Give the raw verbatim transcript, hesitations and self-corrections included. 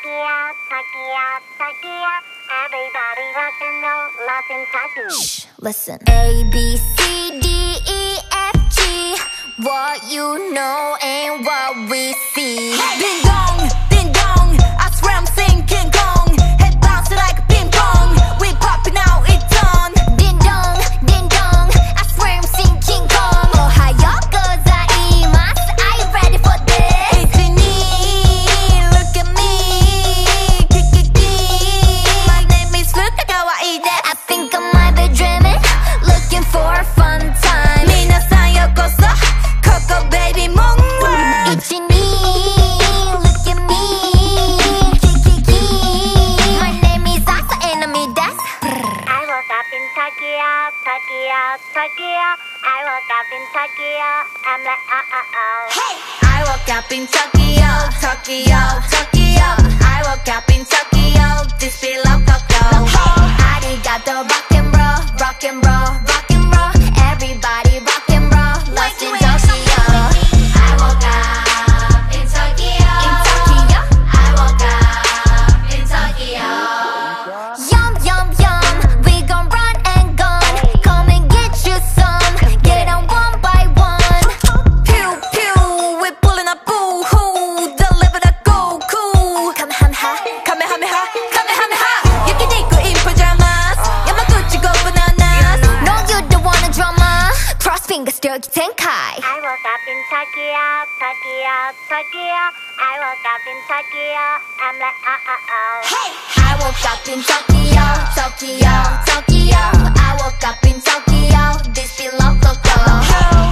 Tokyo, Tokyo, Tokyo. Everybody rock and roll, lost in Tokyo. Shh, listen. A, B, C, D, E, F, G. What you know and what we see. Hey! Ding dong, ding dong. I swear I'm singing King Kong. Head bouncing like a ping pong. We popping out, it's on. Ding dong, ding dong. I swear I'm singing King Kong. Ohio gozaimasu. Are you ready for this? It's in me, look at me. Kikiki. My name is Fuka Kawaii desu. I think I might be dreaming, looking for a fun time. Minasan yokoso, Coco baby moon world. It's in me, look at me. Kikiki. My name is Asa and I'm desu. I woke up in Tokyo, Tokyo, Tokyo. I woke up in Tokyo. I'm like, oh, oh, oh. Hey! I woke up in Tokyo, Tokyo, Tokyo. I woke up in Tokyo, this be love Tokyo. Arigato, rock and roll, rock and roll, rock and roll. Everybody rock and roll, lost in Tokyo. I woke up in Tokyo. In Tokyo. I woke up in Tokyo. Yum, yum, yum, we gon' run and gun. Come and get you some, get it on one by one. Pew pew, we pulling up boo hoo, deliver the go cool. Kamehameha, Kamehameha, Kamehameha. Yakiniku in pajamas, Yamaguchi go bananas. no you don't wanna drama. Cross fingers, Ryoki Tenkai. I woke up in Tokyo, Tokyo, Tokyo. I woke up in Tokyo. I'm like, oh, oh, oh. Hey! I woke up in Tokyo, Tokyo, Tokyo. I woke up in Tokyo, this be love Tokyo.